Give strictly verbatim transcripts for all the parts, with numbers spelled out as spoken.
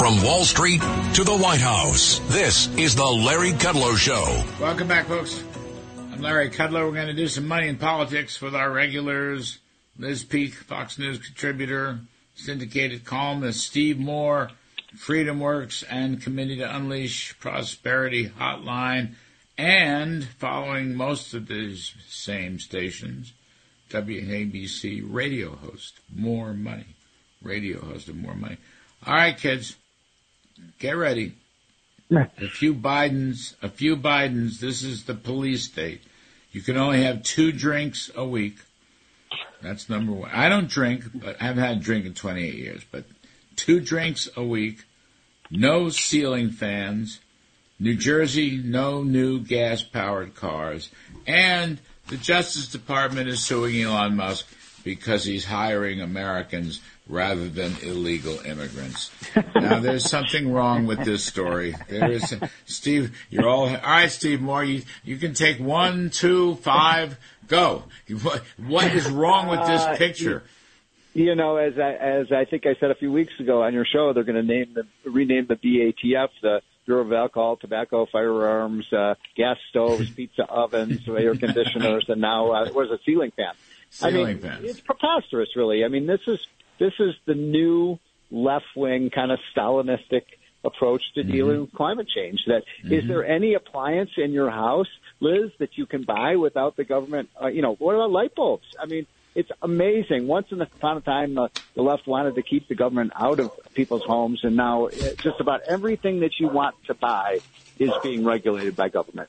From Wall Street to the White House, this is the Larry Kudlow Show. Welcome back, folks. I'm Larry Kudlow. We're going to do some money in politics with our regulars. Liz Peek, Fox News contributor, syndicated columnist Steve Moore, FreedomWorks, and Committee to Unleash Prosperity Hotline, and following most of these same stations, W A B C radio host, More Money. Radio host of More Money. All right, kids, get ready. A few Bidens, a few Bidens, this is the police state. You can only have two drinks a week. That's number one. I don't drink, but I've had a drink in twenty-eight years, but two drinks a week, no ceiling fans, New Jersey, no new gas-powered cars, and the Justice Department is suing Elon Musk because he's hiring Americans rather than illegal immigrants. Now, there's something wrong with this story. There is, Steve, you're all, all right, Steve Moore, you, you can take one, two, five, go. What, what is wrong with this picture? Uh, you know, as I, as I think I said a few weeks ago on your show, they're going to name the, rename the B A T F, the Bureau of Alcohol, Tobacco, Firearms, uh, gas stoves, pizza ovens, air conditioners, and now, uh, what is a ceiling fan? Ceiling I mean, fans. It's preposterous, really. I mean, this is, This is the new left-wing kind of Stalinistic approach to mm-hmm. dealing with climate change. That mm-hmm. is there any appliance in your house, Liz, that you can buy without the government? Uh, you know, what about light bulbs? I mean, it's amazing. Once upon a time, uh, the left wanted to keep the government out of people's homes, and now uh, just about everything that you want to buy is being regulated by government.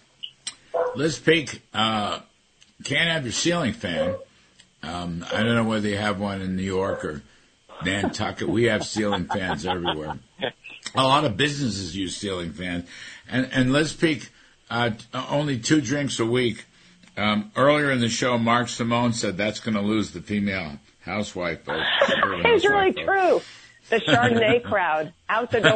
Liz Peek, uh, can't have your ceiling fan. Um, I don't know whether you have one in New York or Nantucket. We have ceiling fans everywhere. A lot of businesses use ceiling fans. And, and Liz Peek, uh, only two drinks a week. Um, earlier in the show, Mark Simone said that's going to lose the female housewife vote. It's really vote. True. The Chardonnay crowd out the door.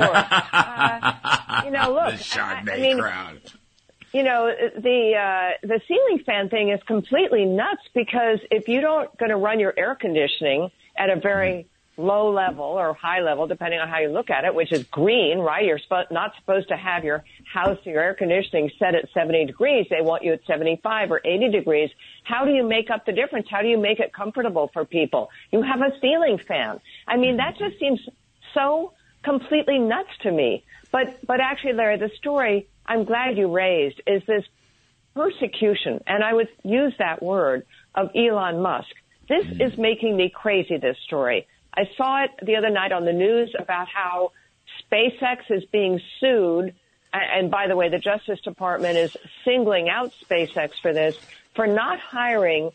Uh, you know, look. The Chardonnay I, I mean, crowd. You know, the uh, the ceiling fan thing is completely nuts because if you don't going to run your air conditioning at a very low level or high level, depending on how you look at it, which is green, right? You're sp- not supposed to have your house or your air conditioning set at seventy degrees. They want you at seventy-five or eighty degrees. How do you make up the difference? How do you make it comfortable for people? You have a ceiling fan. I mean, that just seems so completely nuts to me. But, but actually, Larry, the story I'm glad you raised is this persecution, and I would use that word, of Elon Musk. This mm. is making me crazy, this story. I saw it the other night on the news about how SpaceX is being sued, and by the way, the Justice Department is singling out SpaceX for this, for not hiring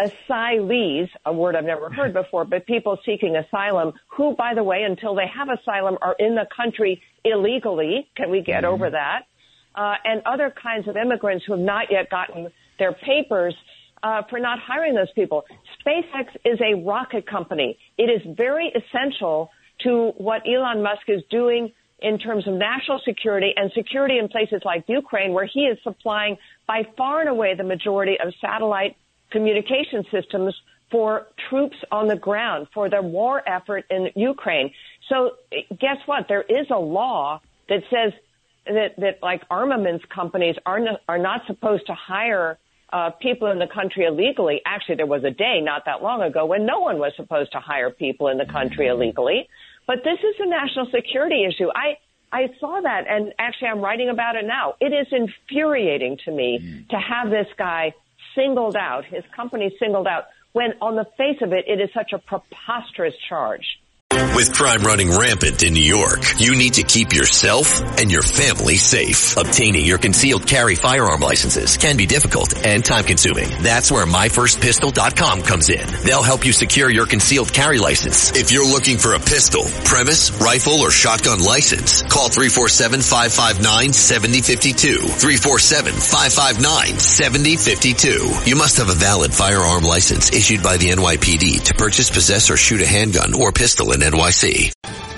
asylees, a word I've never heard before, but people seeking asylum who, by the way, until they have asylum, are in the country illegally. Can we get mm-hmm. over that? Uh, and other kinds of immigrants who have not yet gotten their papers uh, for not hiring those people. SpaceX is a rocket company. It is very essential to what Elon Musk is doing in terms of national security and security in places like Ukraine, where he is supplying by far and away the majority of satellite communication systems for troops on the ground, for the war effort in Ukraine. So guess what? There is a law that says that, that like armaments companies are not, are not supposed to hire uh, people in the country illegally. Actually, there was a day not that long ago when no one was supposed to hire people in the country illegally. But this is a national security issue. I, I saw that, and actually I'm writing about it now. It is infuriating to me mm. to have this guy singled out, his company singled out, when on the face of it, it is such a preposterous charge. With crime running rampant in New York, you need to keep yourself and your family safe. Obtaining your concealed carry firearm licenses can be difficult and time-consuming. That's where my first pistol dot com comes in. They'll help you secure your concealed carry license. If you're looking for a pistol, premise, rifle, or shotgun license, call three four seven, five five nine, seven zero five two. three four seven, five five nine, seven zero five two. You must have a valid firearm license issued by the N Y P D to purchase, possess, or shoot a handgun or pistol in N Y C.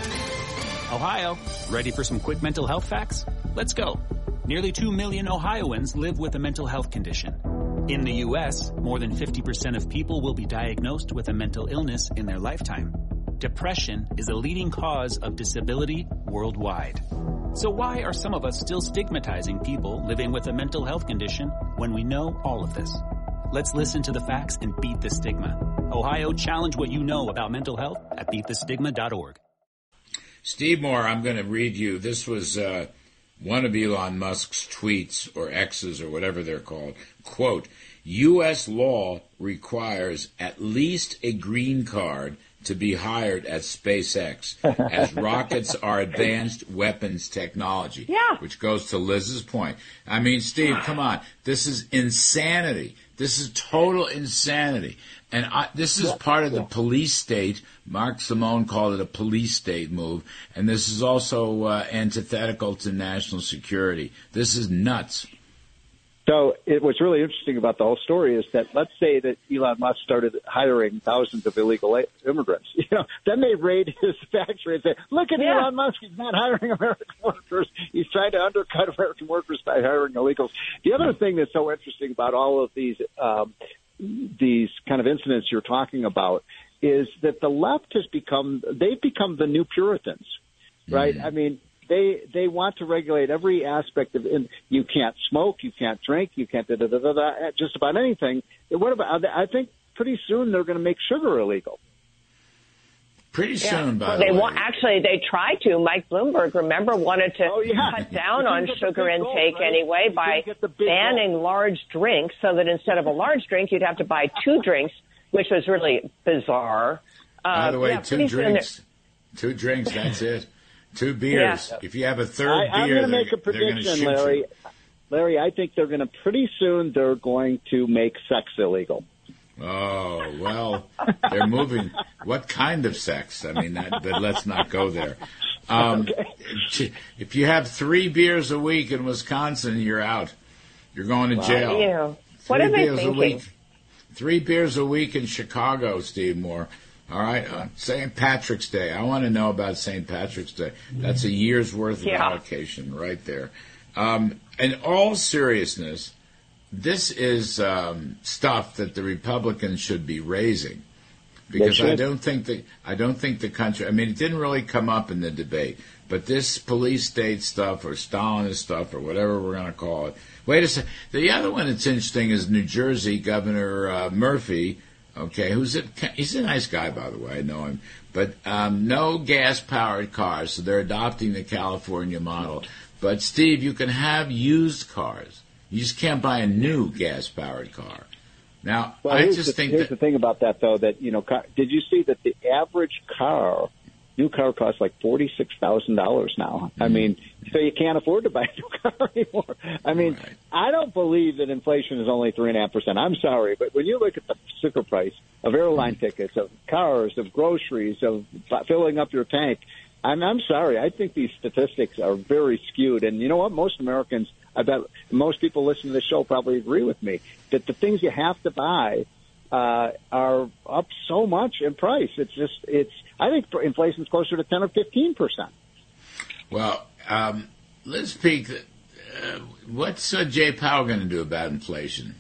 Ohio, ready for some quick mental health facts? Let's go. Nearly two million Ohioans live with a mental health condition. In the U S, more than fifty percent of people will be diagnosed with a mental illness in their lifetime. Depression is a leading cause of disability worldwide. So why are some of us still stigmatizing people living with a mental health condition when we know all of this? Let's listen to the facts and beat the stigma. Ohio, challenge what you know about mental health at beat the stigma dot org. Steve Moore, I'm going to read you. This was uh, one of Elon Musk's tweets, or X's, or whatever they're called. Quote, U S law requires at least a green card to be hired at SpaceX, as rockets are advanced weapons technology. Yeah. Which goes to Liz's point. I mean, Steve, come on. This is insanity. This is total insanity. And I, this is part of the police state. Mark Simone called it a police state move. And this is also uh, antithetical to national security. This is nuts. So it, what's really interesting about the whole story is that let's say that Elon Musk started hiring thousands of illegal immigrants. You know, then they raid his factory and say, look at yeah. Elon Musk. He's not hiring American workers. He's trying to undercut American workers by hiring illegals. The other thing that's so interesting about all of these um, these kind of incidents you're talking about is that the left has become, they've become the new Puritans, right? Mm. I mean, They they want to regulate every aspect of it. You can't smoke, you can't drink, you can't da da da da, da just about anything. What about? I think pretty soon they're going to make sugar illegal. Pretty yeah. soon, by well, the they way. Want, actually, they tried to. Mike Bloomberg, remember, wanted to oh, yeah. cut down on sugar intake goal, right? anyway by banning goal. large drinks, so that instead of a large drink, you'd have to buy two drinks, which was really bizarre. Uh, by the way, yeah, two drinks. Two drinks, that's it. Two beers. Yeah. If you have a third I, beer, I'm going to make a prediction, Larry. You. Larry, I think they're going to pretty soon. They're going to make sex illegal. Oh well, they're moving. What kind of sex? I mean, that, but let's not go there. Um, okay. If you have three beers a week in Wisconsin, you're out. You're going to wow. jail. Yeah. Three what are they beers thinking? A week. Three beers a week in Chicago, Steve Moore. All right, uh, Saint Patrick's Day. I want to know about Saint Patrick's Day. That's a year's worth of yeah. allocation right there. Um, in all seriousness, this is um, stuff that the Republicans should be raising, because I don't think that I don't think the country. I mean, it didn't really come up in the debate, but this police state stuff or Stalinist stuff or whatever we're going to call it. Wait a second. The other one that's interesting is New Jersey Governor uh, Murphy. Okay, who's a, he's a nice guy, by the way. I know him. But um, no gas-powered cars, so they're adopting the California model. But, Steve, you can have used cars. You just can't buy a new gas-powered car. Now, well, I here's just the, think here's that... the thing about that, though, that, you know, car, did you see that the average car, new car costs like forty-six thousand dollars now? Mm-hmm. I mean, so you can't afford to buy a new car anymore. I mean, right. I don't believe that inflation is only three point five percent. I'm sorry, but when you look at the sticker price of airline mm-hmm. tickets, of cars, of groceries, of filling up your tank, I'm, I'm sorry. I think these statistics are very skewed. And you know what? Most Americans, I bet most people listening to this show probably agree with me, that the things you have to buy uh, are up so much in price. It's just, it's, I think inflation is closer to ten or fifteen percent. Well, um, Liz Peek, uh, what's uh, Jay Powell going to do about inflation?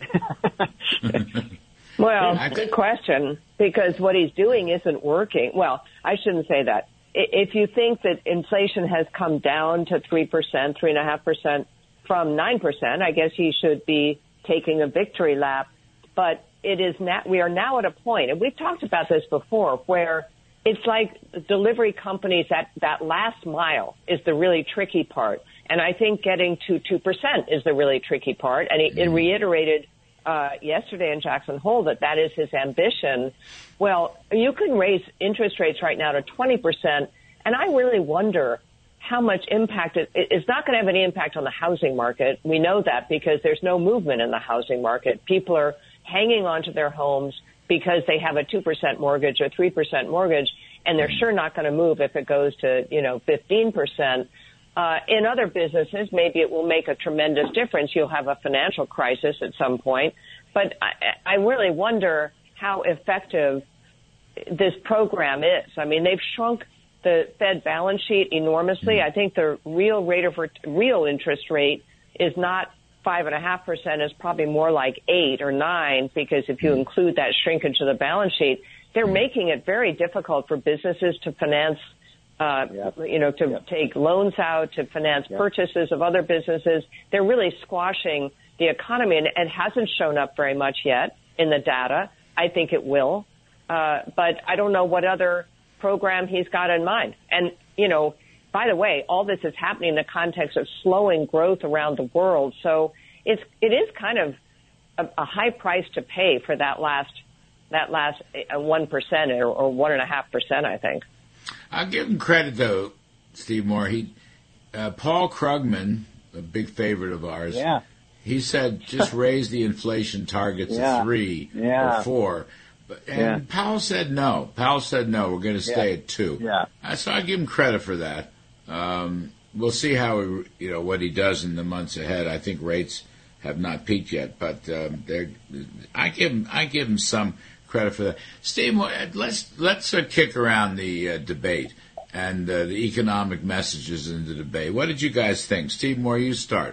Well, good question, because what he's doing isn't working. Well, I shouldn't say that. If you think that inflation has come down to three percent, three point five percent from nine percent, I guess he should be taking a victory lap. But it is now, we are now at a point, and we've talked about this before, where it's like delivery companies, that, that last mile is the really tricky part. And I think getting to two percent is the really tricky part. And he, mm. it reiterated uh, yesterday in Jackson Hole that that is his ambition. Well, you can raise interest rates right now to twenty percent, and I really wonder how much impact it, it's not going to have any impact on the housing market. We know that because there's no movement in the housing market. People are hanging on to their homes because they have a two percent mortgage or three percent mortgage, and they're sure not going to move if it goes to, you know, fifteen percent. Uh, in other businesses, maybe it will make a tremendous difference. You'll have a financial crisis at some point. But I, I really wonder how effective this program is. I mean, they've shrunk the Fed balance sheet enormously. I think the real rate of real interest rate is not five and a half percent is probably more like eight or nine, because if you include that shrinkage of the balance sheet, they're making it very difficult for businesses to finance, uh, yep. you know, to yep. take loans out, to finance yep. purchases of other businesses. They're really squashing the economy, and it hasn't shown up very much yet in the data. I think it will. Uh, but I don't know what other program he's got in mind. And, you know, by the way, all this is happening in the context of slowing growth around the world. So it's, it is kind of a, a high price to pay for that last, that last one percent or, or one and a half percent, I think. I'll give him credit though, Steve Moore. He, uh, Paul Krugman, a big favorite of ours. Yeah. He said just raise the inflation targets yeah. to three yeah. or four. And yeah. Powell said no. Powell said no. We're going to stay yeah. at two. Yeah. So I give him credit for that. Um, we'll see how he, you know what he does in the months ahead. I think rates have not peaked yet, but um, they're, I give him I give him some credit for that. Steve, let's let's uh, kick around the uh, debate and uh, the economic messages in the debate. What did you guys think, Steve Moore? You start.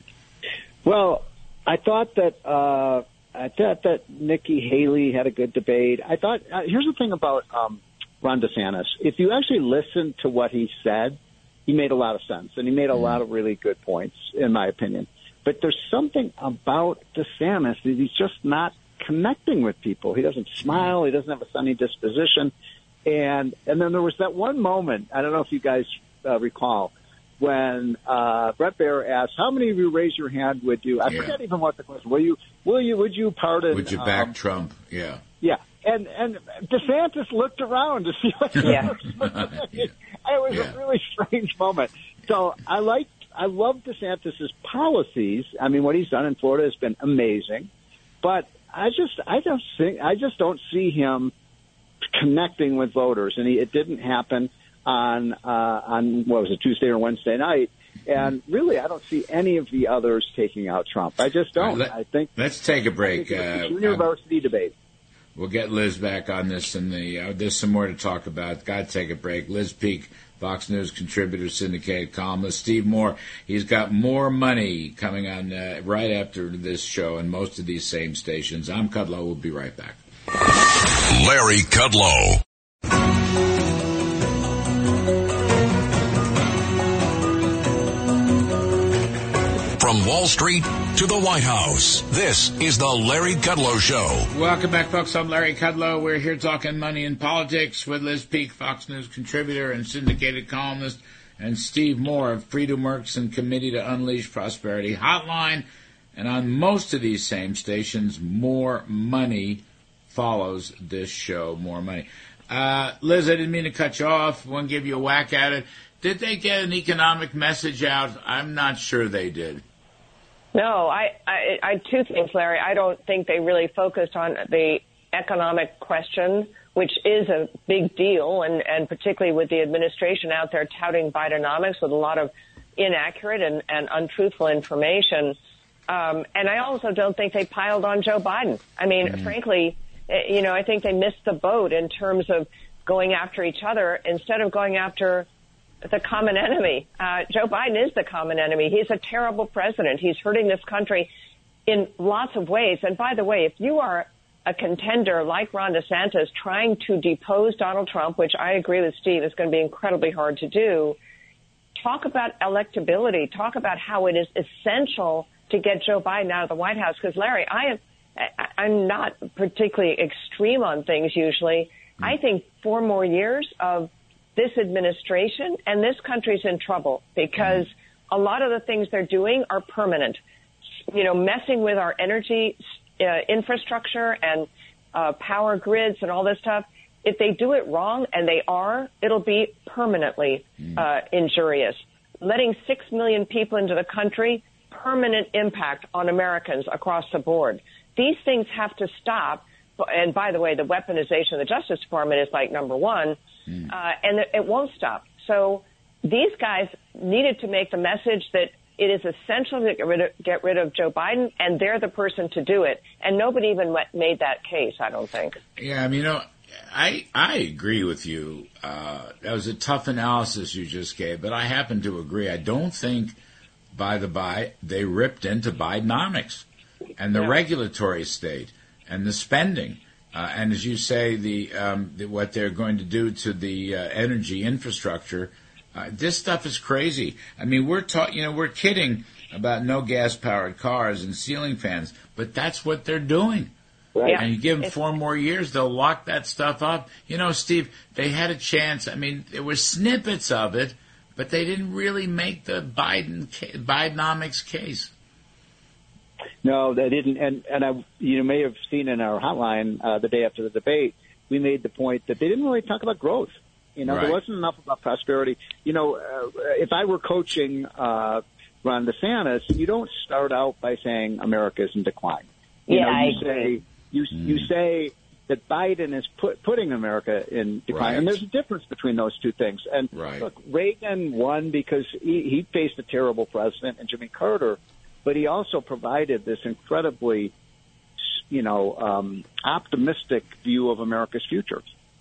Well, I thought that. Uh I thought that Nikki Haley had a good debate. I thought, uh, here's the thing about um, Ron DeSantis. If you actually listen to what he said, he made a lot of sense, and he made a mm. lot of really good points, in my opinion. But there's something about DeSantis that he's just not connecting with people. He doesn't smile. He doesn't have a sunny disposition. And and then there was that one moment, I don't know if you guys uh, recall, when uh, Bret Baier asked, "How many of you raise your hand? Would you?" I yeah. forget even what the question. Will you? Will you? Would you pardon? Would you back um, Trump? Yeah. Yeah, and and DeSantis looked around to see what. Yeah. yeah. It was yeah. a really strange moment. So I like, I love DeSantis's policies. I mean, what he's done in Florida has been amazing, but I just, I don't think, I just don't see him connecting with voters, and he, it didn't happen on uh, on what was it, Tuesday or Wednesday night, and really I don't see any of the others taking out Trump. I just don't. Right, let, I think let's take a break. Uh, university debate. We'll get Liz back on this, and the uh, there's some more to talk about. Got to take a break. Liz Peek, Fox News contributor, syndicated columnist. Steve Moore, he's got more money coming on uh, right after this show, and most of these same stations. I'm Kudlow. We'll be right back. Larry Kudlow. From Wall Street to the White House, this is the Larry Kudlow Show. Welcome back, folks. I'm Larry Kudlow. We're here talking money and politics with Liz Peek, Fox News contributor and syndicated columnist, and Steve Moore of Freedom Works and Committee to Unleash Prosperity Hotline. And on most of these same stations, more money follows this show, more money. Uh, Liz, I didn't mean to cut you off. I want to give you a whack at it. Did they get an economic message out? I'm not sure they did. No, I, I, I two things, Larry. I don't think they really focused on the economic question, which is a big deal, and, and particularly with the administration out there touting Bidenomics with a lot of inaccurate and, and untruthful information. Um, and I also don't think they piled on Joe Biden. I mean, mm-hmm. frankly, you know, I think they missed the boat in terms of going after each other instead of going after the common enemy. Uh, Joe Biden is the common enemy. He's a terrible president. He's hurting this country in lots of ways. And by the way, if you are a contender like Ron DeSantis trying to depose Donald Trump, which I agree with Steve is going to be incredibly hard to do, talk about electability. Talk about how it is essential to get Joe Biden out of the White House. Because, Larry, I am, I'm not particularly extreme on things usually. Mm. I think four more years of this administration and this country's in trouble because a lot of the things they're doing are permanent. You know, messing with our energy uh, infrastructure and uh, power grids and all this stuff. If they do it wrong, and they are, it'll be permanently uh, injurious. Letting six million people into the country, permanent impact on Americans across the board. These things have to stop. And by the way, the weaponization of the Justice Department is like number one. Mm. Uh, and it won't stop. So these guys needed to make the message that it is essential to get rid of, get rid of Joe Biden, and they're the person to do it. And nobody even made that case, I don't think. Yeah, I mean, you know, I I agree with you. Uh, that was a tough analysis you just gave, but I happen to agree. I don't think by the by, they ripped into Bidenomics and the Yeah. regulatory state and the spending. Uh, and as you say, the, um, the what they're going to do to the uh, energy infrastructure, uh, this stuff is crazy. I mean, we're ta- you know, we're kidding about no gas-powered cars and ceiling fans, but that's what they're doing. Right. Yeah. And you give them It's- four more years, they'll lock that stuff up. You know, Steve, they had a chance. I mean, there were snippets of it, but they didn't really make the Biden ca- Bidenomics case. No, they didn't. And and I, you may have seen in our hotline uh, the day after the debate, we made the point that they didn't really talk about growth. You know, Right. there wasn't enough about prosperity. You know, uh, if I were coaching uh, Ron DeSantis, you don't start out by saying America is in decline. You Yeah, know, I you agree. say you you say that Biden is put, putting America in decline, Right. and there's a difference between those two things. And Right. look, Reagan won because he, he faced a terrible president, and Jimmy Carter, but he also provided this incredibly, you know, um, optimistic view of America's future.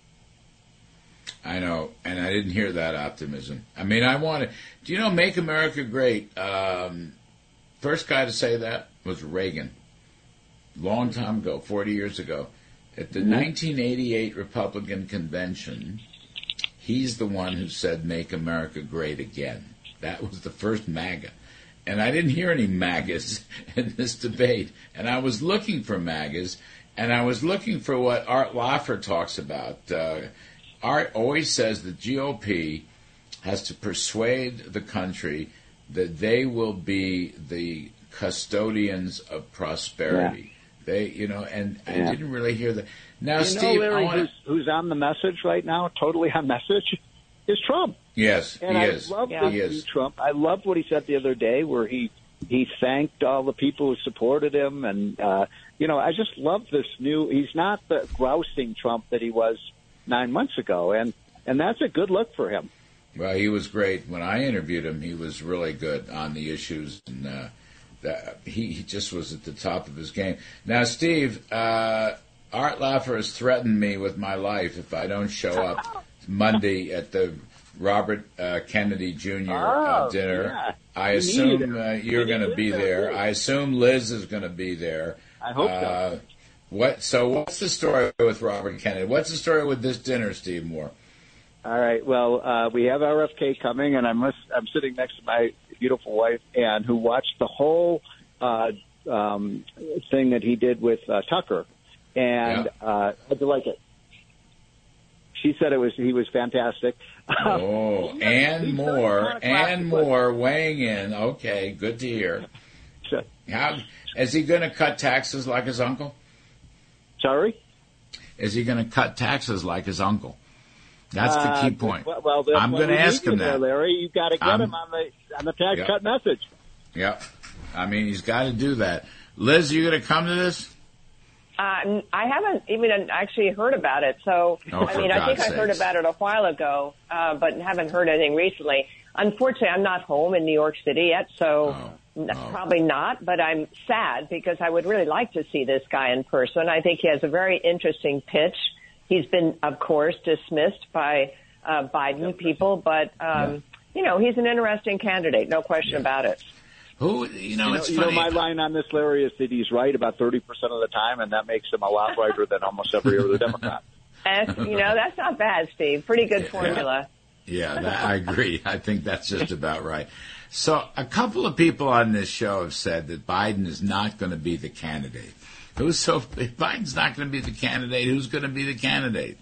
I know, and I didn't hear that optimism. I mean, I wanted. Do you know, "Make America Great"? Um, first guy to say that was Reagan, long time ago, forty years ago, at the nineteen eighty-eight Republican convention. He's the one who said, "Make America Great Again." That was the first MAGA. And I didn't hear any MAGAs in this debate. And I was looking for MAGAs, and I was looking for what Art Laffer talks about. Uh, Art always says the G O P has to persuade the country that they will be the custodians of prosperity. They, you know, and I Yeah. didn't really hear that. Now, You Steve, know, I Larry, wanna, who's, who's on the message right now, totally on message, is Trump. yes, And he I is. love Yeah. He this is. Trump. I loved what he said the other day, where he he thanked all the people who supported him, and uh, you know, I just love this new. He's not the grousing Trump that he was nine months ago, and and that's a good look for him. Well, he was great. When I interviewed him, he was really good on the issues, and uh, that, he, he just was at the top of his game. Now, Steve, uh, Art Laffer has threatened me with my life if I don't show up Monday at the Robert uh, Kennedy Junior uh, Oh, dinner. yeah. I You assume need it. uh, you're You going to need be that, there. too. I assume Liz is going to be there. I hope so. Uh, what? So, what's the story with Robert Kennedy? What's the story with this dinner, Steve Moore? All right. Well, uh, we have R F K coming, and I'm I'm sitting next to my beautiful wife, Ann, who watched the whole uh, um, thing that he did with uh, Tucker, and Yeah. uh, how'd you like it? She said it was he was fantastic. Oh, He's and very more, iconoclastic, and but- more weighing in. Okay, good to hear. So- How is he going to cut taxes like his uncle? Sorry. Is he going to cut taxes like his uncle? That's the key Uh, point. Well, well that's I'm why going to we ask need you him there, that. Larry. You got to get I'm- him on the on the tax Yeah. cut message. Yep. I mean, he's got to do that. Liz, are you going to come to this? Uh, I haven't even actually heard about it. So, Oh, I for mean, I think God's I heard sakes. about it a while ago, uh, but haven't heard anything recently. Unfortunately, I'm not home in New York City yet, so Oh, n- oh. probably not, but I'm sad because I would really like to see this guy in person. I think he has a very interesting pitch. He's been, of course, dismissed by uh, Biden people, but, um, you know, he's an interesting candidate, no question about it. Who, you know, You know, it's you know, funny. my line on this, Larry, is that he's right about thirty percent of the time, and that makes him a lot righter than almost every other Democrat. And, you know, that's not bad, Steve. Pretty good Yeah. formula. Yeah, that, I agree. I think that's just about right. So a couple of people on this show have said that Biden is not going to be the candidate. Who's so? If Biden's not going to be the candidate, who's going to be the candidate?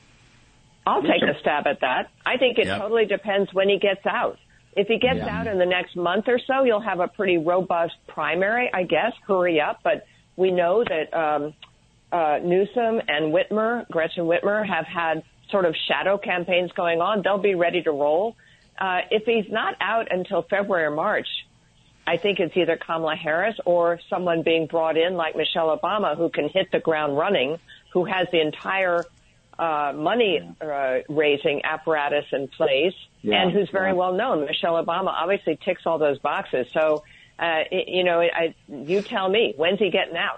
I'll take a stab at that. I think it Yep. totally depends when he gets out. If he gets Yeah. out in the next month or so, you'll have a pretty robust primary, I guess. Hurry up. But we know that um, uh, Newsom and Whitmer, Gretchen Whitmer, have had sort of shadow campaigns going on. They'll be ready to roll. Uh, if he's not out until February or March, I think it's either Kamala Harris or someone being brought in like Michelle Obama, who can hit the ground running, who has the entire uh, money uh, raising apparatus in place, Yeah, and who's very yeah. well known. Michelle Obama obviously ticks all those boxes. So, uh, it, you know, I, you tell me, when's he getting out?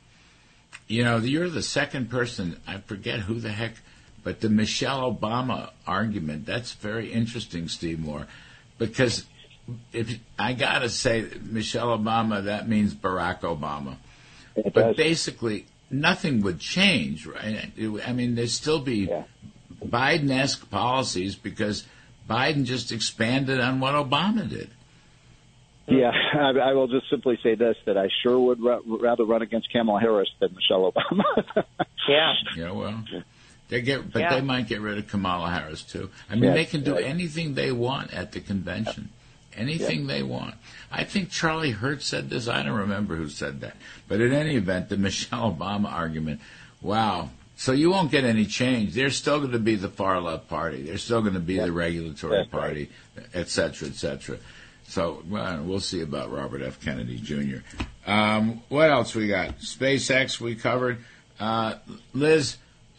You know, you're the second person. I forget who the heck, but the Michelle Obama argument. That's very interesting, Steve Moore, because if I got to say Michelle Obama, that means Barack Obama. It but does. basically, nothing would change, right? It, I mean, there'd still be Yeah. Biden-esque policies because Biden just expanded on what Obama did. Yeah, I, I will just simply say this, that I sure would ra- rather run against Kamala Harris than Michelle Obama. Yeah. Yeah, well, they get, but Yeah. they might get rid of Kamala Harris too. I mean, Yeah, they can do right. anything they want at the convention, anything they want. I think Charlie Hertz said this. I don't remember who said that, but in any event, the Michelle Obama argument. Wow. So you won't get any change. They're still going to be the far left party. They're still going to be Yeah. the regulatory That's right. party, et cetera, et cetera. So well, we'll see about Robert F. Kennedy Junior Um, what else we got? SpaceX we covered. Uh, Liz,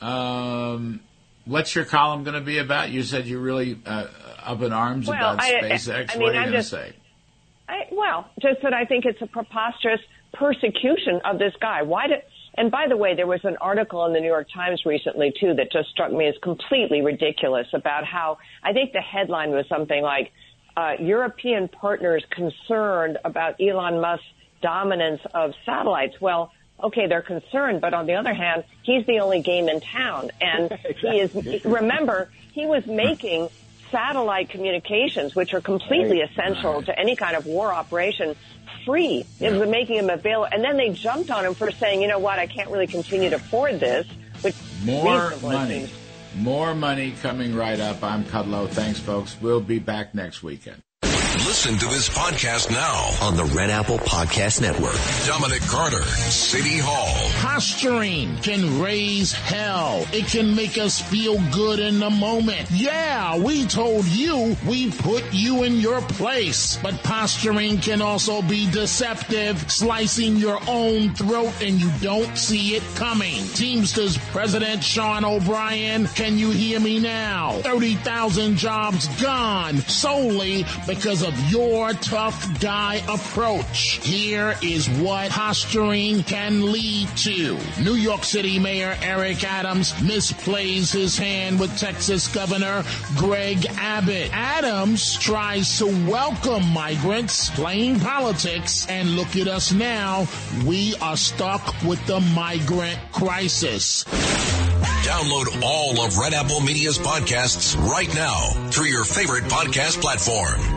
um, what's your column going to be about? You said you're really uh, up in arms Well, about I- SpaceX. I mean, what are you I'm going to just- say? I, well, just that I think it's a preposterous persecution of this guy. Why did? And by the way, there was an article in the New York Times recently too that just struck me as completely ridiculous about how I think the headline was something like uh, European partners concerned about Elon Musk's dominance of satellites. Well, okay, they're concerned, but on the other hand, he's the only game in town, and he is. Remember, he was making satellite communications, which are completely Right. essential Right. to any kind of war operation, free. It was making them available. And then they jumped on him for saying, you know what, I can't really continue to afford this, which More reasonable, it money. seems. More money coming right up. I'm Kudlow. Thanks, folks. We'll be back next weekend. Listen to this podcast now On the Red Apple Podcast Network. Dominic Carter, City Hall. Posturing can raise hell. It can make us feel good in the moment. Yeah, we told you we put you in your place. But posturing can also be deceptive, slicing your own throat and you don't see it coming. Teamsters President Sean O'Brien, can you hear me now? thirty thousand jobs gone solely because of your tough guy approach. Here is what posturing can lead to. New York City Mayor Eric Adams misplays his hand with Texas Governor Greg Abbott. Adams tries to welcome migrants, playing politics, and look at us now. We are stuck with the migrant crisis. Download all of Red Apple Media's podcasts right now through your favorite podcast platform.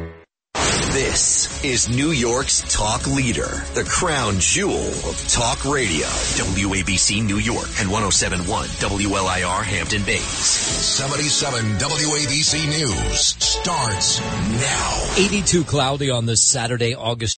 This is New York's talk leader, the crown jewel of talk radio. W A B C New York and one oh seven point one W L I R Hampton Bays. seventy-seven W A B C News starts now. eighty-two cloudy on this Saturday, August